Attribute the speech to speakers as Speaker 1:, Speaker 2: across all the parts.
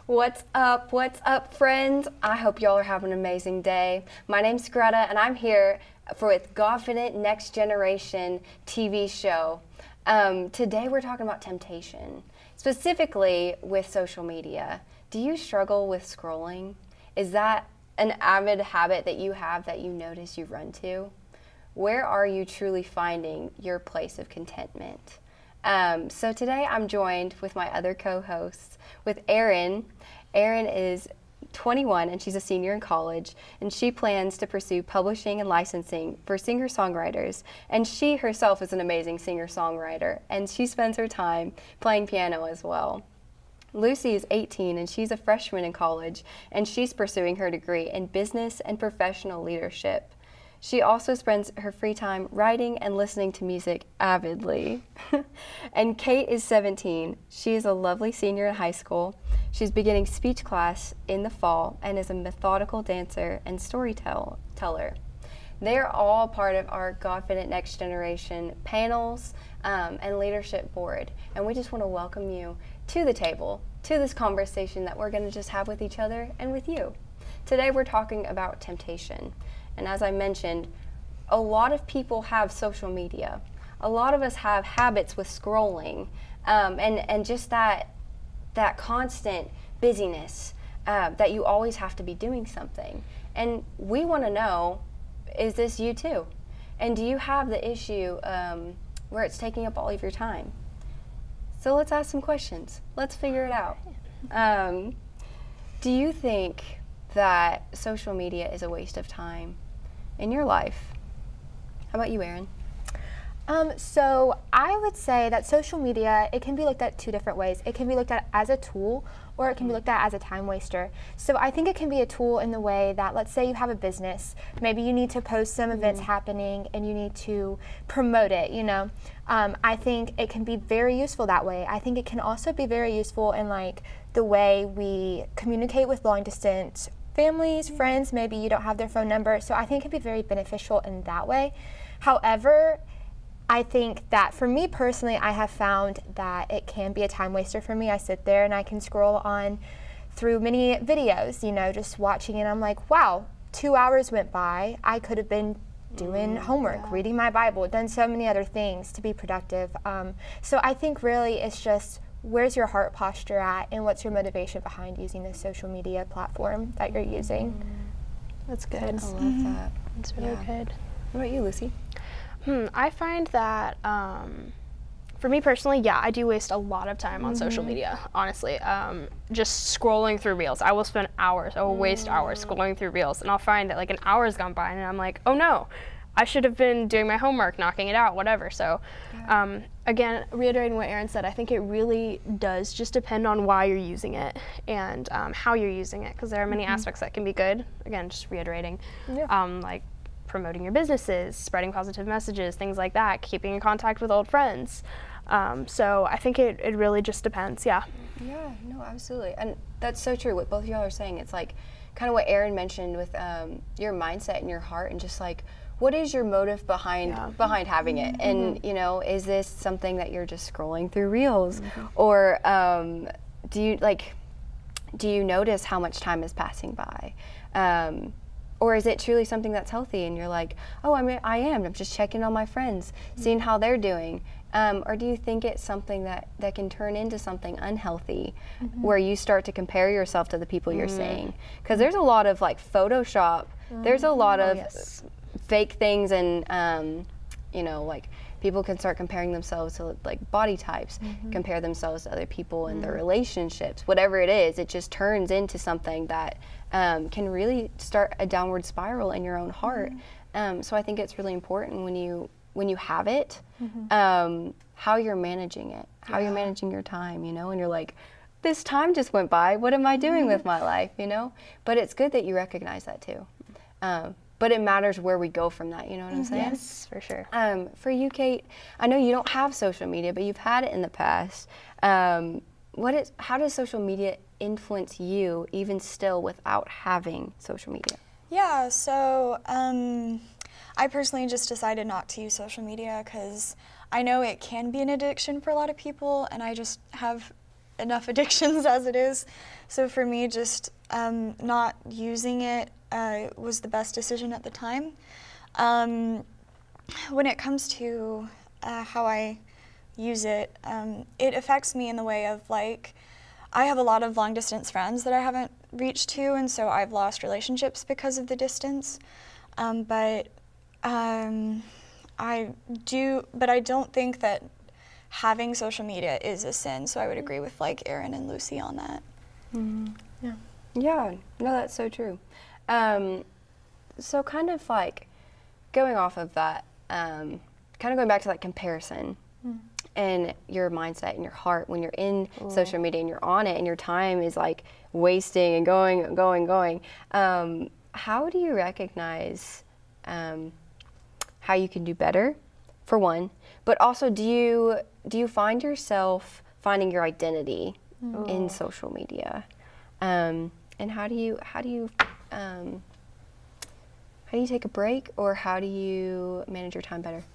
Speaker 1: What's up? What's up, friends? I hope y'all are having an amazing day. My name's Greta, and I'm here with Godfident Next Generation TV show. Today we're talking about temptation, specifically with social media. Do you struggle with scrolling? Is that an avid habit that you have that you notice you run to? Where are you truly finding your place of contentment? So today I'm joined with my other co-hosts, with Erin. Erin is 21 and she's a senior in college, and she plans to pursue publishing and licensing for singer-songwriters. And she herself is an amazing singer-songwriter, and she spends her time playing piano as well. Lucy is 18 and she's a freshman in college, and she's pursuing her degree in business and professional leadership. She also spends her free time writing and listening to music avidly. And Kate is 17. She is a lovely senior in high school. She's beginning speech class in the fall and is a methodical dancer and storyteller. They are all part of our Godfident Next Generation panels and leadership board. And we just want to welcome you to the table, to this conversation that we're going to just have with each other and with you. Today we're talking about temptation. And as I mentioned, a lot of people have social media. A lot of us have habits with scrolling, and just that constant busyness, that you always have to be doing something. And we want to know, is this you too? And do you have the issue where it's taking up all of your time? So let's ask some questions. Let's figure it out. Do you think that social media is a waste of time in your life? How about you, Erin?
Speaker 2: So I would say that social media, it can be looked at two different ways. It can be looked at as a tool, or it can be looked at as a time waster. So I think it can be a tool in the way that, let's say you have a business, maybe you need to post some events happening and you need to promote it, you know. I think it can be very useful that way. I think it can also be very useful in like the way we communicate with long distance families, friends. Maybe you don't have their phone number, so I think it can be very beneficial in that way. However, I think that for me personally, I have found that it can be a time waster for me. I sit there and I can scroll on through many videos, you know, just watching, and I'm like, wow, 2 hours went by. I could have been doing homework, reading my Bible, done so many other things to be productive. So I think really it's just, where's your heart posture at, and what's your motivation behind using this social media platform that you're using?
Speaker 3: That's good.
Speaker 1: I love that.
Speaker 3: That's really good.
Speaker 1: What about you, Lucy?
Speaker 3: I find that for me personally, yeah, I do waste a lot of time on social media, honestly. Just scrolling through Reels. I will spend hours, I will waste hours scrolling through Reels, and I'll find that like an hour's gone by and I'm like, oh no, I should have been doing my homework, knocking it out, whatever. So again, reiterating what Erin said, I think it really does just depend on why you're using it and how you're using it, because there are many aspects that can be good. Again, just reiterating, like promoting your businesses, spreading positive messages, things like that, keeping in contact with old friends. So I think it really just depends, yeah.
Speaker 1: Yeah, no, absolutely. And that's so true, what both of y'all are saying. It's like kind of what Erin mentioned with your mindset and your heart, and just like, what is your motive behind having it? And, you know, is this something that you're just scrolling through Reels? Or do you notice how much time is passing by? Or is it truly something that's healthy and you're like, oh, I'm just checking on my friends, seeing how they're doing? Or do you think it's something that can turn into something unhealthy, where you start to compare yourself to the people you're seeing? Because there's a lot of like Photoshop, there's a lot of fake things, and you know, like people can start comparing themselves to like body types, compare themselves to other people and their relationships, whatever it is. It just turns into something that can really start a downward spiral in your own heart. So I think it's really important when you have it, how you're managing it, how you're managing your time, you know, and you're like, this time just went by, what am I doing with my life, you know? But it's good that you recognize that too. But it matters where we go from that, you know what I'm saying?
Speaker 3: Yes, for sure.
Speaker 1: For you, Kate, I know you don't have social media, but you've had it in the past. How does social media influence you even still without having social media?
Speaker 4: Yeah, so I personally just decided not to use social media because I know it can be an addiction for a lot of people, and I just have enough addictions as it is. So for me, just not using it was the best decision at the time. When it comes to how I use it, it affects me in the way of like, I have a lot of long distance friends that I haven't reached to, and so I've lost relationships because of the distance. But I don't think that having social media is a sin, so I would agree with like Erin and Lucy on that.
Speaker 1: Yeah, no, that's so true. So kind of like going off of that, kind of going back to like comparison and your mindset and your heart when you're in social media and you're on it and your time is like wasting and going. How do you recognize how you can do better, for one, but also do you find yourself finding your identity in social media, and how do you take a break, or how do you manage your time better?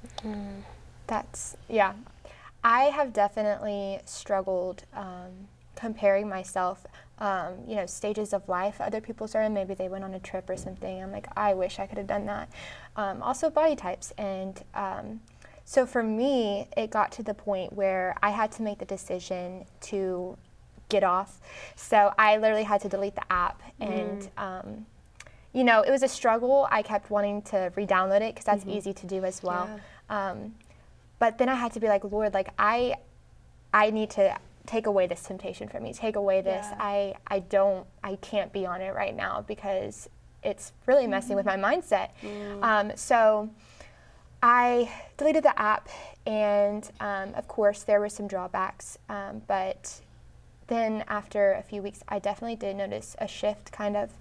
Speaker 2: I have definitely struggled comparing myself, stages of life other people's are in. Maybe they went on a trip or something. I'm like, I wish I could have done that. Also body types. And so for me, it got to the point where I had to make the decision to get off. So I literally had to delete the app. And, it was a struggle. I kept wanting to re-download it because that's easy to do as well. Yeah. But then I had to be like, Lord, like I need to take away this temptation from me, take away this. Yeah. I can't be on it right now because it's really messing with my mindset. So I deleted the app, and of course there were some drawbacks, but then after a few weeks I definitely did notice a shift kind of.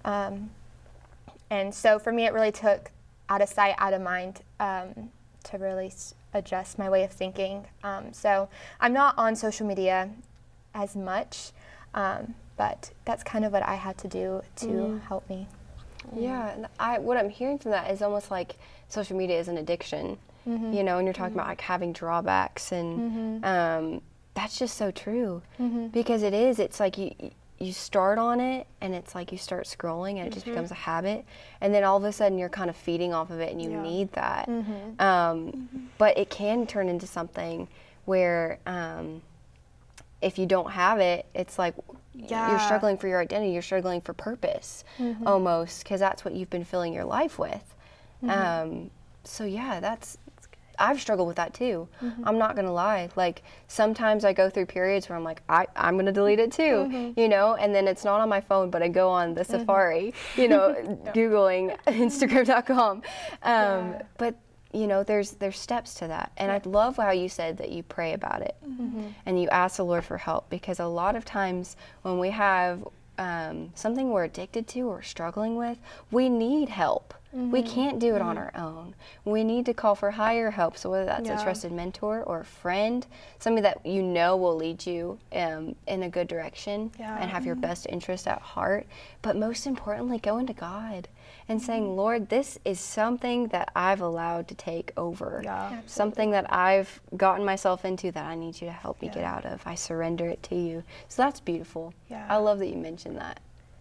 Speaker 2: And so for me it really took out of sight, out of mind to really adjust my way of thinking. So I'm not on social media as much, but that's kind of what I had to do to help me.
Speaker 1: Yeah, and what I'm hearing from that is almost like social media is an addiction, and you're talking about like having drawbacks, and that's just so true, because it's like you start on it, and it's like you start scrolling, and it just becomes a habit, and then all of a sudden you're kind of feeding off of it, and you need that. But it can turn into something where if you don't have it, it's like you're struggling for your identity, you're struggling for purpose, almost, because that's what you've been filling your life with. So yeah, I've struggled with that too. I'm not gonna lie. Like sometimes I go through periods where I'm like, I'm gonna delete it too, and then it's not on my phone, but I go on the Safari, Googling Instagram.com. But there's steps to that, and I love how you said that you pray about it and you ask the Lord for help, because a lot of times when we have something we're addicted to or struggling with, we need help. We can't do it on our own. We need to call for higher help. So whether that's a trusted mentor or a friend, somebody that will lead you in a good direction and have your best interest at heart. But most importantly, going to God and saying, Lord, this is something that I've allowed to take over. Something that I've gotten myself into that I need you to help me get out of. I surrender it to you. So that's beautiful. I love that you mentioned that.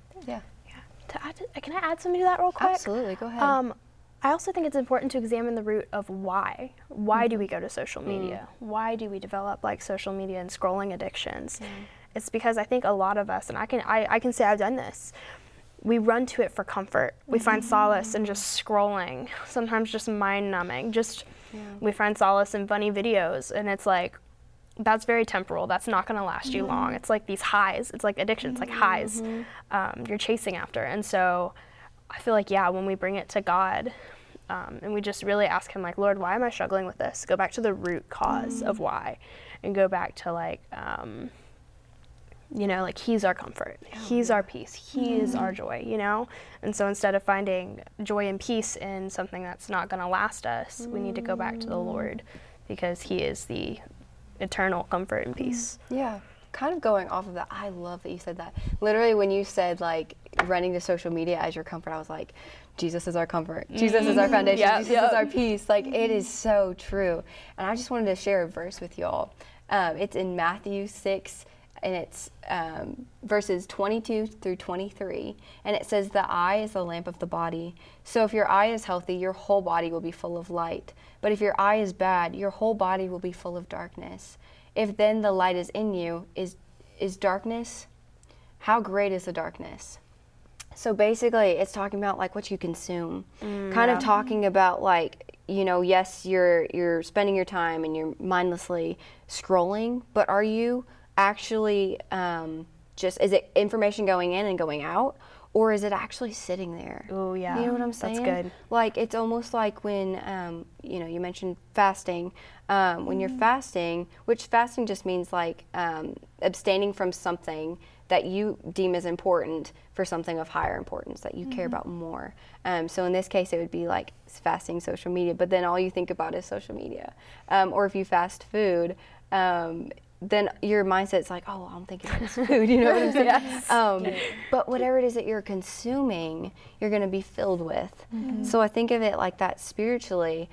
Speaker 3: Can I add something to that real quick?
Speaker 1: Absolutely, go ahead.
Speaker 3: I also think it's important to examine the root of why. Why do we go to social media? Why do we develop like social media and scrolling addictions? It's because I think a lot of us, and I can say I've done this, we run to it for comfort. We find solace in just scrolling, sometimes just mind numbing. We find solace in funny videos, and it's like, that's very temporal. That's not going to last you long. It's like these highs. It's like addiction. It's like highs you're chasing after. And so I feel like, when we bring it to God and we just really ask him, like, Lord, why am I struggling with this? Go back to the root cause of why, and go back to like, like he's our comfort. He's our peace. He is our joy, And so instead of finding joy and peace in something that's not going to last us, we need to go back to the Lord, because he is the eternal comfort and peace.
Speaker 1: Yeah, kind of going off of that, I love that you said that. Literally when you said like running to social media as your comfort, I was like, Jesus is our comfort. Jesus is our foundation. Jesus is our peace. Like it is so true. And I just wanted to share a verse with y'all. It's in Matthew 6, and it's verses 22 through 23. And it says, the eye is the lamp of the body. So if your eye is healthy, your whole body will be full of light. But if your eye is bad, your whole body will be full of darkness. If then the light is in you, is darkness, how great is the darkness? So basically, it's talking about like what you consume, kind of talking about like, you know, yes, you're spending your time and you're mindlessly scrolling, but are you actually is it information going in and going out, or is it actually sitting there?
Speaker 3: Oh yeah,
Speaker 1: you know what I'm saying?
Speaker 3: That's good.
Speaker 1: Like it's almost like when you know, you mentioned fasting. When you're fasting, which fasting just means like abstaining from something that you deem as important for something of higher importance that you care about more. So in this case, it would be like fasting social media, but then all you think about is social media. Or if you fast food, then your mindset's like, oh, I'm thinking about this food, you know what I'm saying?
Speaker 3: Yes.
Speaker 1: But whatever it is that you're consuming, you're going to be filled with. So I think of it like that spiritually.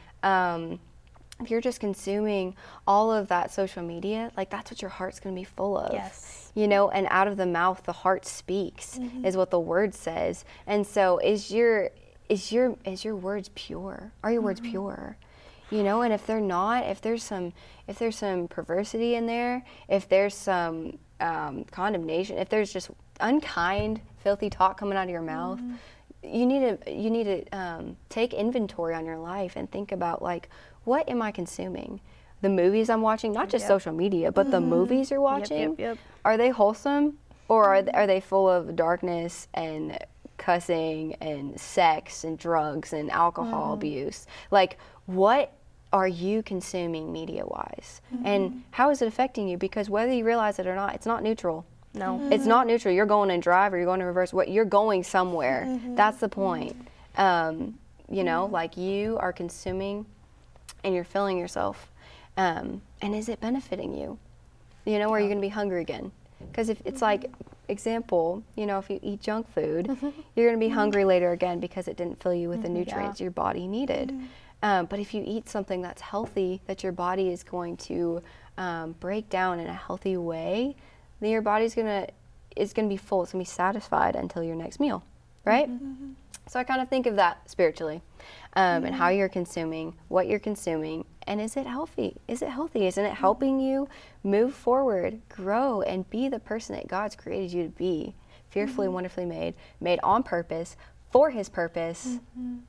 Speaker 1: If you're just consuming all of that social media, like that's what your heart's going to be full of.
Speaker 3: Yes.
Speaker 1: You know, and out of the mouth the heart speaks, is what the word says. And so is your words pure? Are your words pure? You know, and if they're not, if there's some perversity in there, if there's some condemnation, if there's just unkind, filthy talk coming out of your mouth, you need to take inventory on your life and think about like, what am I consuming? The movies I'm watching, not just social media, but the movies you're watching,
Speaker 3: Yep.
Speaker 1: are they wholesome, or are they full of darkness and cussing and sex and drugs and alcohol abuse? Like, what are you consuming media-wise? And how is it affecting you? Because whether you realize it or not, it's not neutral.
Speaker 3: No.
Speaker 1: It's not neutral. You're going in drive or you're going in reverse. You're going somewhere. That's the point. You know, like you are consuming and you're filling yourself. And is it benefiting you? You know, or are you going to be hungry again? Because if it's like, example, you know, if you eat junk food, you're going to be hungry later again because it didn't fill you with the nutrients your body needed. But if you eat something that's healthy, that your body is going to break down in a healthy way, then your body's going to be full. It's going to be satisfied until your next meal, right? So I kind of think of that spiritually, and how you're consuming, what you're consuming, and is it healthy? Is it healthy? Isn't it helping you move forward, grow, and be the person that God's created you to be? Fearfully and wonderfully made on purpose, for His purpose,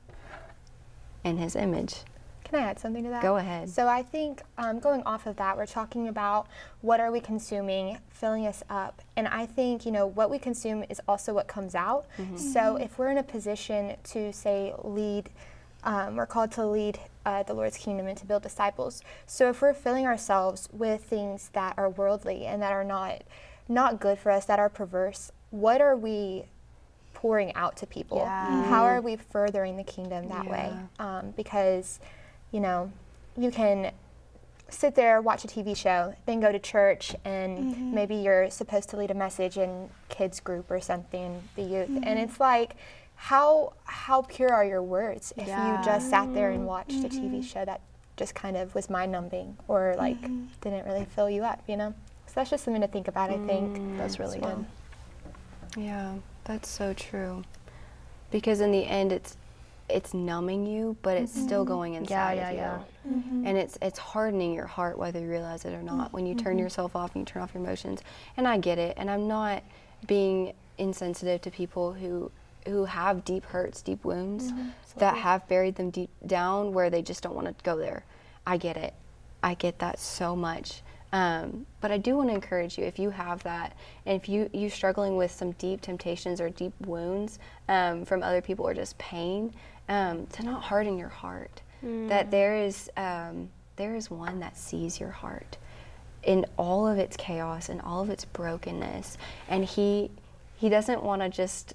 Speaker 1: in His image.
Speaker 2: Can I add something to that?
Speaker 1: Go ahead.
Speaker 2: So I think going off of that, we're talking about what are we consuming, filling us up. And I think, you know, what we consume is also what comes out. So if we're in a position to, say, lead, we're called to lead the Lord's kingdom and to build disciples. So if we're filling ourselves with things that are worldly and that are not good for us, that are perverse, what are we pouring out to people?
Speaker 3: Yeah.
Speaker 2: How are we furthering the kingdom that way? Because, you know, you can sit there, watch a TV show, then go to church, and maybe you're supposed to lead a message in kids group or something, the youth, and it's like, how pure are your words if you just sat there and watched a TV show that just kind of was mind-numbing or like didn't really fill you up, you know? So that's just something to think about, I think.
Speaker 3: That's really good.
Speaker 1: Yeah, that's so true. Because in the end, it's numbing you, but it's still going inside of you. And it's hardening your heart, whether you realize it or not, when you turn yourself off and you turn off your emotions. And I get it, and I'm not being insensitive to people who have deep hurts, deep wounds, that have buried them deep down where they just don't want to go there. I get it. I get that so much. But I do want to encourage you, if you have that, and if you're struggling with some deep temptations or deep wounds from other people or just pain, to not harden your heart. That there is one that sees your heart in all of its chaos and all of its brokenness, and he doesn't want to just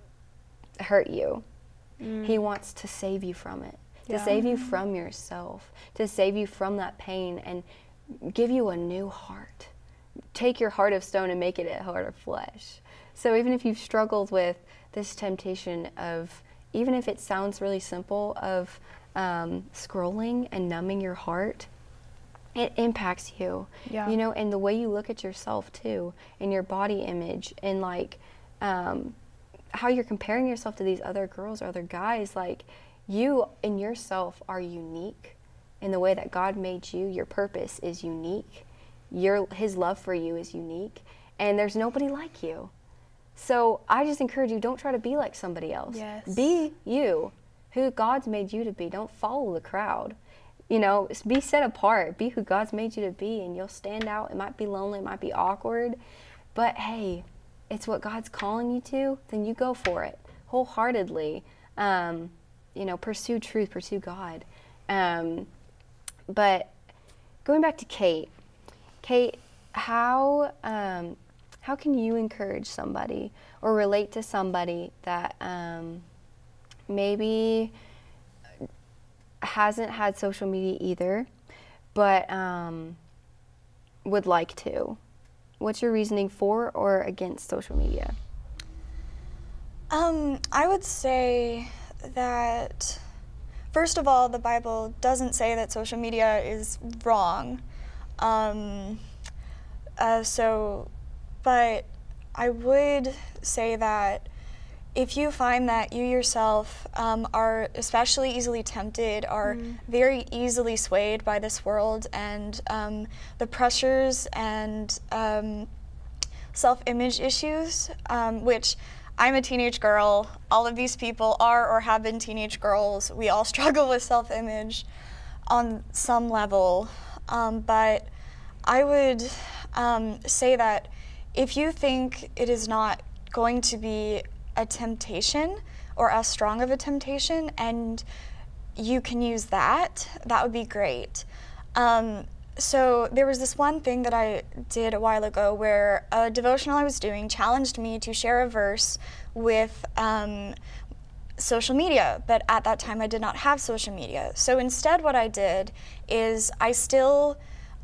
Speaker 1: hurt you. He wants to save you from it, to save you from yourself, to save you from that pain and give you a new heart. Take your heart of stone and make it a heart of flesh. So even if you've struggled with this temptation of, even if it sounds really simple, of scrolling and numbing your heart, it impacts you.
Speaker 3: Yeah.
Speaker 1: You know, and the way you look at yourself too, and your body image, and like how you're comparing yourself to these other girls or other guys. Like, you in yourself are unique in the way that God made you. Your purpose is unique. His love for you is unique, and there's nobody like you. So I just encourage you, don't try to be like somebody else.
Speaker 3: Yes.
Speaker 1: Be you, who God's made you to be. Don't follow the crowd. You know, be set apart. Be who God's made you to be, and you'll stand out. It might be lonely, it might be awkward, but hey, it's what God's calling you to, then you go for it wholeheartedly. You know, pursue truth, pursue God. But going back to Kate, how can you encourage somebody or relate to somebody that maybe hasn't had social media either, but would like to? What's your reasoning for or against social media?
Speaker 4: I would say that, first of all, the Bible doesn't say that social media is wrong. But I would say that if you find that you yourself are especially easily tempted, are very easily swayed by this world and the pressures and self-image issues, which I'm a teenage girl, all of these people are or have been teenage girls. We all struggle with self-image on some level, but I would say that if you think it is not going to be a temptation or as strong of a temptation and you can use that would be great. So there was this one thing that I did a while ago where a devotional I was doing challenged me to share a verse with social media, but at that time I did not have social media. So instead what I did is I still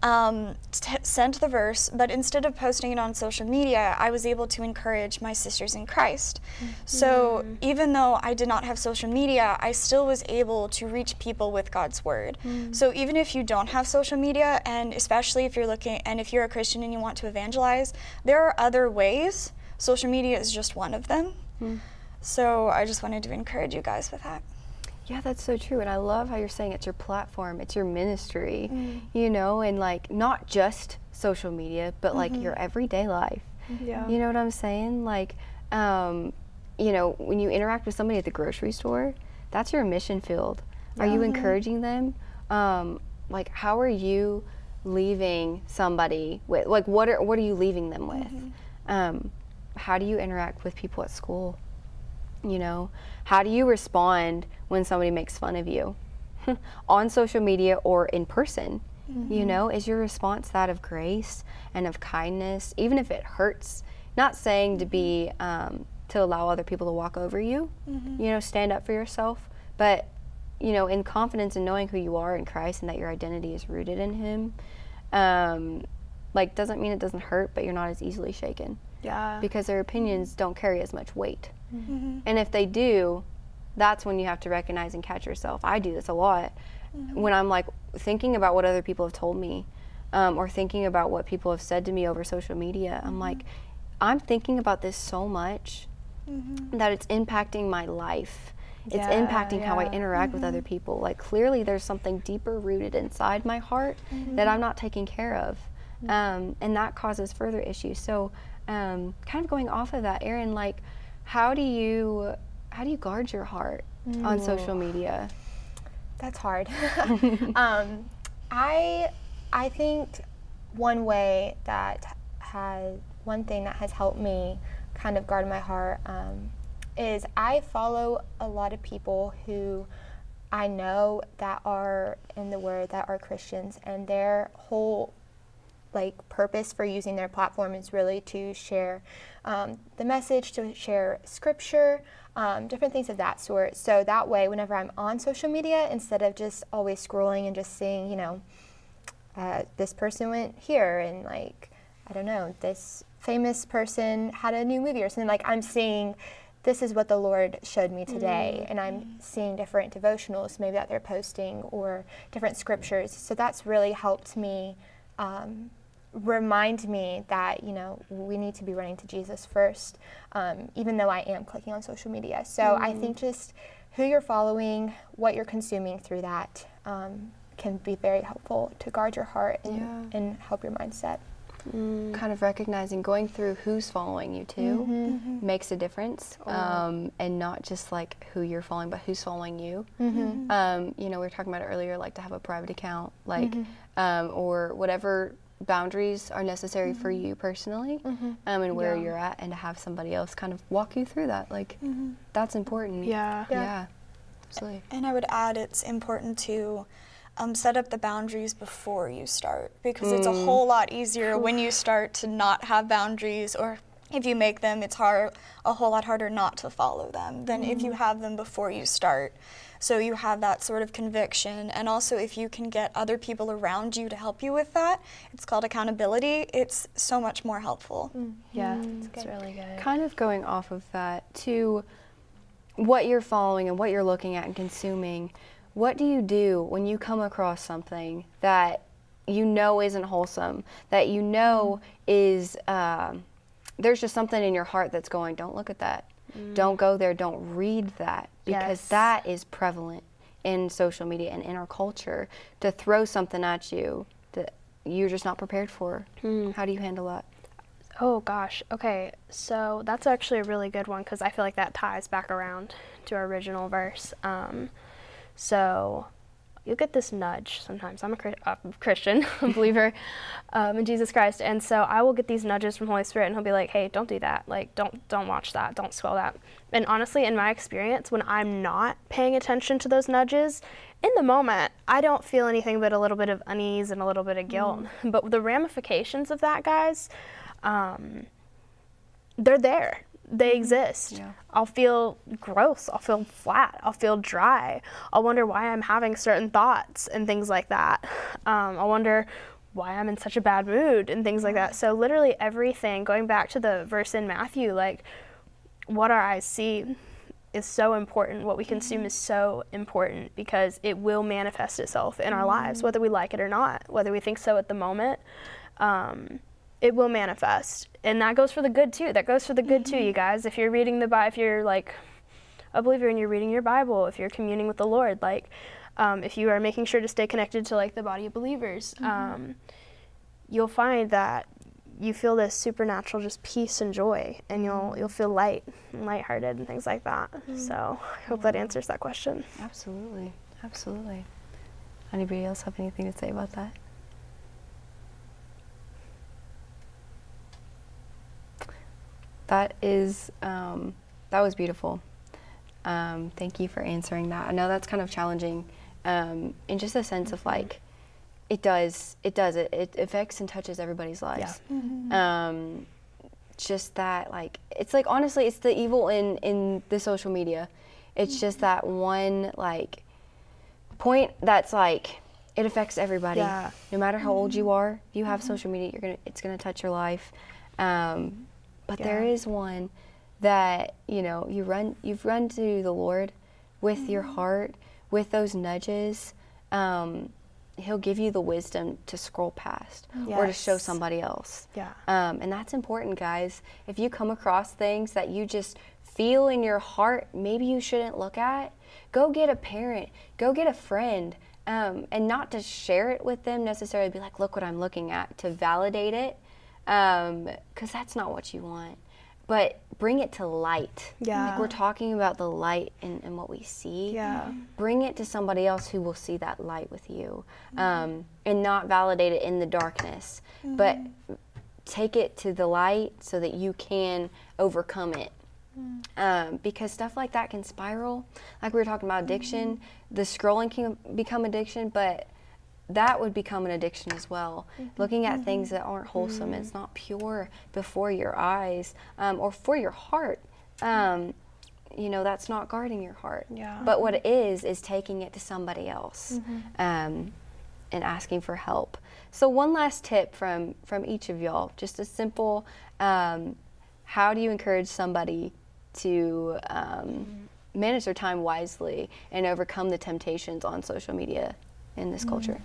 Speaker 4: sent the verse, but instead of posting it on social media, I was able to encourage my sisters in Christ. So even though I did not have social media, I still was able to reach people with God's word. So even if you don't have social media, and especially if you're if you're a Christian and you want to evangelize, there are other ways. Social media is just one of them. So I just wanted to encourage you guys with that.
Speaker 1: Yeah, that's so true. And I love how you're saying it's your platform, it's your ministry, you know, and like not just social media, but like your everyday life.
Speaker 3: Yeah.
Speaker 1: You know what I'm saying? Like, you know, when you interact with somebody at the grocery store, that's your mission field. Are you encouraging them? Like, how are you leaving somebody with, like, what are you leaving them with? How do you interact with people at school? You know, how do you respond when somebody makes fun of you on social media or in person? You know, is your response that of grace and of kindness, even if it hurts? Not saying to be to allow other people to walk over you, you know, stand up for yourself, but you know, in confidence in knowing who you are in Christ and that your identity is rooted in Him. Like, doesn't mean it doesn't hurt, but you're not as easily shaken.
Speaker 3: Yeah.
Speaker 1: Because their opinions don't carry as much weight. And if they do, that's when you have to recognize and catch yourself. I do this a lot. When I'm like thinking about what other people have told me, or thinking about what people have said to me over social media, I'm like, I'm thinking about this so much that it's impacting my life. It's impacting how I interact with other people. Like, clearly there's something deeper rooted inside my heart that I'm not taking care of. And that causes further issues. So kind of going off of that, Erin, like, how do you guard your heart on social media?
Speaker 2: That's hard. I think one thing that has helped me kind of guard my heart is I follow a lot of people who I know that are in the Word, that are Christians, and their whole purpose for using their platform is really to share the message, to share scripture, different things of that sort. So that way, whenever I'm on social media, instead of just always scrolling and just seeing, you know, this person went here and I don't know, this famous person had a new movie or something, I'm seeing this is what the Lord showed me today, and I'm seeing different devotionals maybe that they're posting or different scriptures. So that's really helped me remind me that, you know, we need to be running to Jesus first, even though I am clicking on social media. So I think just who you're following, what you're consuming through that can be very helpful to guard your heart and help your mindset.
Speaker 1: Kind of recognizing, going through who's following you too makes a difference, and not just like who you're following, but who's following you. You know, we were talking about it earlier, like to have a private account, like or whatever boundaries are necessary for you personally, and where you're at, and to have somebody else kind of walk you through that. Like that's important. Yeah, absolutely.
Speaker 4: And I would add, it's important to set up the boundaries before you start, because it's a whole lot easier when you start to not have boundaries, or if you make them, it's a whole lot harder not to follow them than if you have them before you start. So you have that sort of conviction, and also if you can get other people around you to help you with that, it's called accountability, it's so much more helpful.
Speaker 3: Yeah, it's really good.
Speaker 1: Kind of going off of that to what you're following and what you're looking at and consuming. What do you do when you come across something that you know isn't wholesome, that you know is, there's just something in your heart that's going, don't look at that, don't go there, don't read that, because that is prevalent in social media and in our culture, to throw something at you that you're just not prepared for. How do you handle that?
Speaker 3: Oh gosh, okay, so that's actually a really good one, because I feel like that ties back around to our original verse. So you'll get this nudge sometimes. I'm a Christian, a believer in Jesus Christ, and so I will get these nudges from Holy Spirit, and he'll be like, hey, don't do that. Like, don't watch that. Don't scroll that. And honestly, in my experience, when I'm not paying attention to those nudges, in the moment, I don't feel anything but a little bit of unease and a little bit of guilt. But the ramifications of that, guys, they're there. They exist.
Speaker 1: Yeah.
Speaker 3: I'll feel gross. I'll feel flat. I'll feel dry. I'll wonder why I'm having certain thoughts and things like that. I'll wonder why I'm in such a bad mood and things like that. So literally everything, going back to the verse in Matthew, like what our eyes see is so important. What we consume is so important, because it will manifest itself in our lives, whether we like it or not, whether we think so at the moment. It will manifest, and that goes for the good too. That goes for the good too, you guys. If you're reading the Bible, if you're like a believer and you're reading your Bible, if you're communing with the Lord, like if you are making sure to stay connected to like the body of believers, you'll find that you feel this supernatural just peace and joy, and you'll feel light and lighthearted and things like that. So I hope that answers that question.
Speaker 1: Absolutely, absolutely. Anybody else have anything to say about that? That is, that was beautiful. Thank you for answering that. I know that's kind of challenging, in just a sense of like, it affects and touches everybody's lives. Yeah. Just that, like, it's like, honestly, it's the evil in the social media. It's just that one, like, point that's like, it affects everybody. Yeah. No matter how old you are, if you have social media, it's gonna touch your life. But there is one that, you know, you've run to the Lord with your heart, with those nudges. He'll give you the wisdom to scroll past or to show somebody else. Yeah. And that's important, guys. If you come across things that you just feel in your heart maybe you shouldn't look at, go get a parent, go get a friend, and not to share it with them necessarily, be like, look what I'm looking at, to validate it. Because that's not what you want, but bring it to light. Yeah. Like we're talking about the light in what we see. Yeah. Bring it to somebody else who will see that light with you, and not validate it in the darkness, but take it to the light so that you can overcome it. Because stuff like that can spiral. Like we were talking about addiction, the scrolling can become addiction, but that would become an addiction as well. Looking at things that aren't wholesome, it's not pure before your eyes, or for your heart. You know, that's not guarding your heart. Yeah. But what it is taking it to somebody else, and asking for help. So one last tip from each of y'all, just a simple, how do you encourage somebody to manage their time wisely and overcome the temptations on social media in this culture?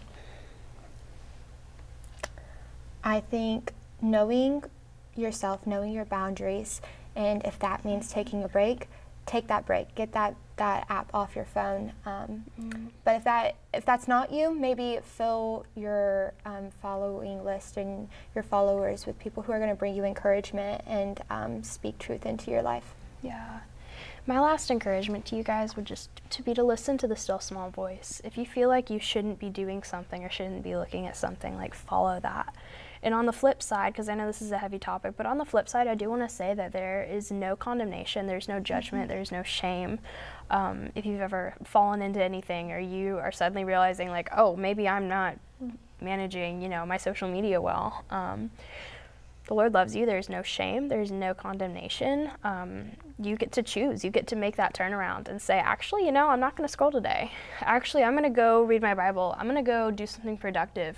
Speaker 2: I think knowing yourself, knowing your boundaries, and if that means taking a break, take that break. Get that app off your phone. But if that's not you, maybe fill your following list and your followers with people who are going to bring you encouragement and speak truth into your life.
Speaker 3: Yeah. My last encouragement to you guys would just to listen to the still small voice. If you feel like you shouldn't be doing something or shouldn't be looking at something, like, follow that. And on the flip side, because I know this is a heavy topic, but on the flip side, I do want to say that there is no condemnation, there's no judgment, there's no shame. If you've ever fallen into anything, or you are suddenly realizing, like, oh, maybe I'm not managing, my social media well. The Lord loves you. There's no shame. There's no condemnation. You get to choose. You get to make that turnaround and say, actually, I'm not going to scroll today. Actually, I'm going to go read my Bible. I'm going to go do something productive,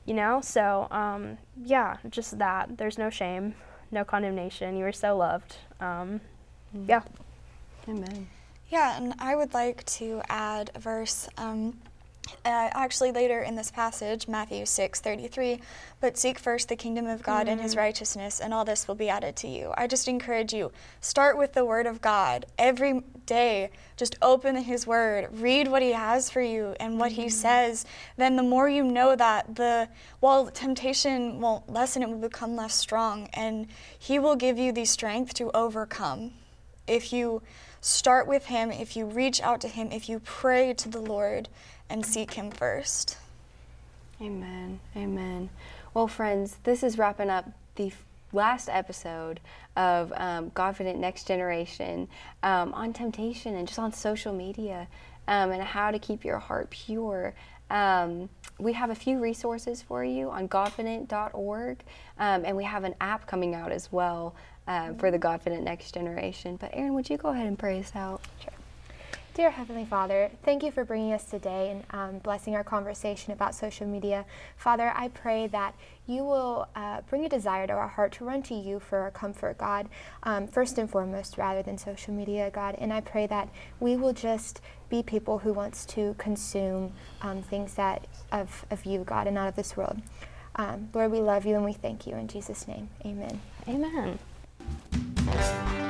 Speaker 3: So, yeah, just that. There's no shame, no condemnation. You are so loved. Yeah.
Speaker 1: Amen.
Speaker 4: Yeah, and I would like to add a verse. Actually, later in this passage, Matthew 6:33, but seek first the kingdom of God and his righteousness, and all this will be added to you. I just encourage you, start with the word of God. Every day, just open his word, read what he has for you and what he says. Then the more you know that, while temptation won't lessen, it will become less strong, and he will give you the strength to overcome. If you start with him, if you reach out to him, if you pray to the Lord and seek him first.
Speaker 1: Amen. Amen. Well, friends, this is wrapping up the last episode of Godfident Next Generation on temptation and just on social media and how to keep your heart pure. We have a few resources for you on godfident.org, and we have an app coming out as well for the Godfident Next Generation. But Erin, would you go ahead and pray us out?
Speaker 2: Sure. Dear Heavenly Father, thank you for bringing us today and blessing our conversation about social media. Father, I pray that you will bring a desire to our heart to run to you for our comfort, God, first and foremost, rather than social media, God. And I pray that we will just be people who wants to consume things that of you, God, and not of this world. Lord, we love you and we thank you. In Jesus' name, amen.
Speaker 3: Amen.